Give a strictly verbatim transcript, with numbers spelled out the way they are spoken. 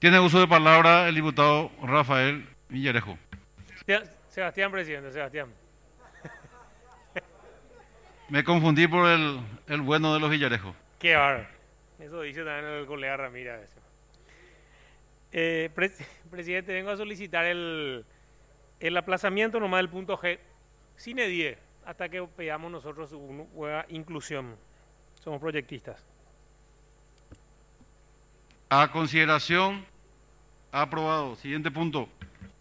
Tiene uso de palabra el diputado Rafael Villarejo. Sebastián, presidente, Sebastián. Me confundí por el, el bueno de los Villarejos. Qué bárbaro. Eso dice también el colega Ramírez. Eh, pre presidente, vengo a solicitar el, el aplazamiento nomás del punto G, sin diez, hasta que veamos nosotros una nueva inclusión. Somos proyectistas. A consideración, aprobado. Siguiente punto.